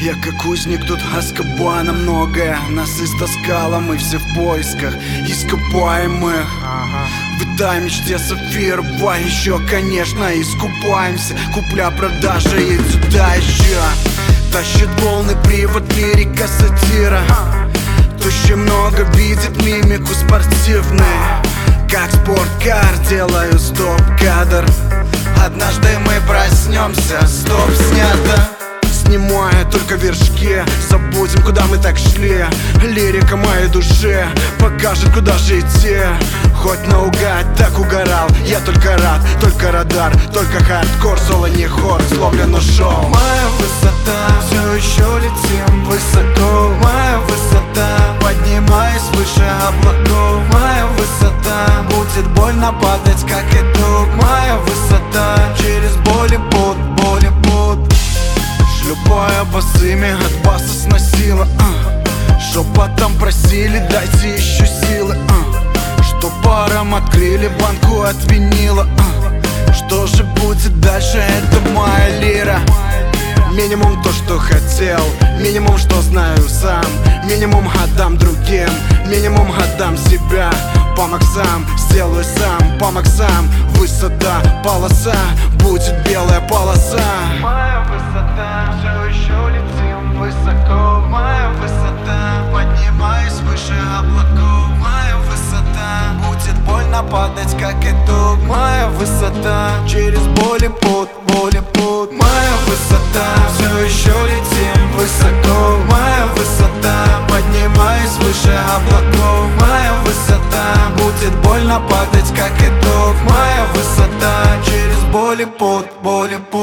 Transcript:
Я как узник тут Азкабана, многое нас истаскало. Мы все в поисках ископаемых. В этой мечте сапфирова еще, конечно, искупаемся. Купля-продажа и сюда еще тащит полный привод лирика сатира. Тущий много видит мимику спортивную. Как спорткар делаю стоп-кадр. Однажды мы проснемся, стоп снято. Снимая только вершки, забудем, куда мы так шли. Лирика моей душе покажет, куда же идти. Хоть наугад так угорал, я только рад, только радар, только хардкор, соло не хор, словлено шоу. Моя высота, все еще летим высоко. Моя высота, поднимаясь выше облаков. Моя высота, будет больно падать, как итог. Моя высота, через боль и пот, боль и пот. Шлепая босыми, от баса сносила, шепотом просили, дайте еще силы, что паром открыли банку от винила. Что же будет дальше, это моя лира. Минимум то, что хотел, минимум, что знаю сам. Минимум отдам другим, минимум отдам себя. По максам, сделаю сам, по максам. Высота, полоса, будет белая полоса. Моя высота, все еще летим высоко. Моя высота, поднимаясь выше облаков. Моя высота, будет больно падать, как итог. Моя высота, через боль и пот, боль и пот. Моя высота, все еще летим высоко. Моя высота, поднимаясь выше облаков. Моя высота, будет больно падать, как итог. Моя высота, через боль и пот, боль и пот.